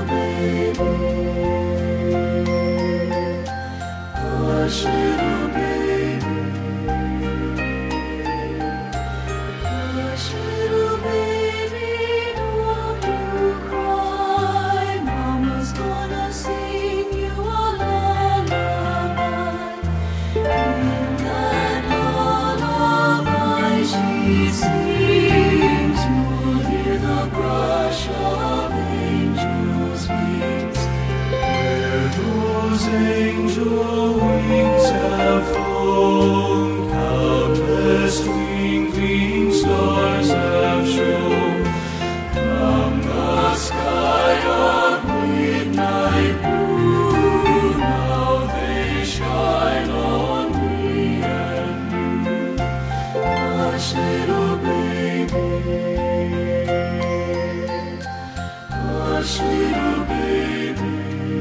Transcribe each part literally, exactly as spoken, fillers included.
Hush, little baby. Hush, little baby, don't you cry. Mama's gonna sing you a lullaby. In that lullaby she sings, you'll hear the brush of angels' wings. Where those angel wings have flown, countless twinkling stars have shone. From the sky of midnight blue, now they shine on me and you. Hush, little baby. Hush, little baby.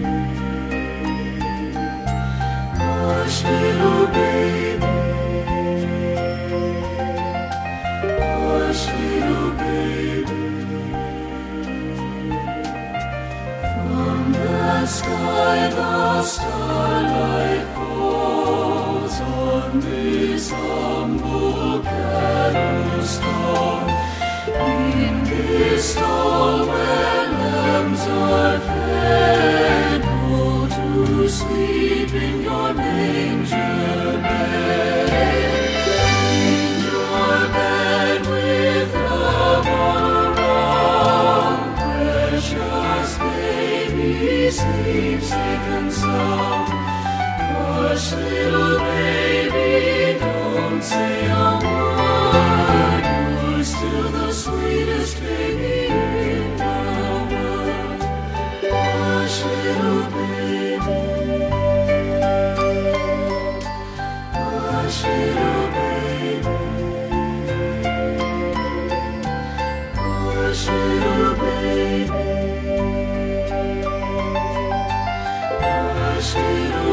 Hush, little baby. Hush, little baby. From the sky the starlight falls on this humble cattle stall. In this stall where lambs are fed, go to sleep in your manger bed. In your bed with love all around, precious baby, sleep safe and sound. Hush, little baby, don't say a word. You're still the sweetest baby in the world. Hush, little baby. Hush, little baby. Hush, little baby. Hush, little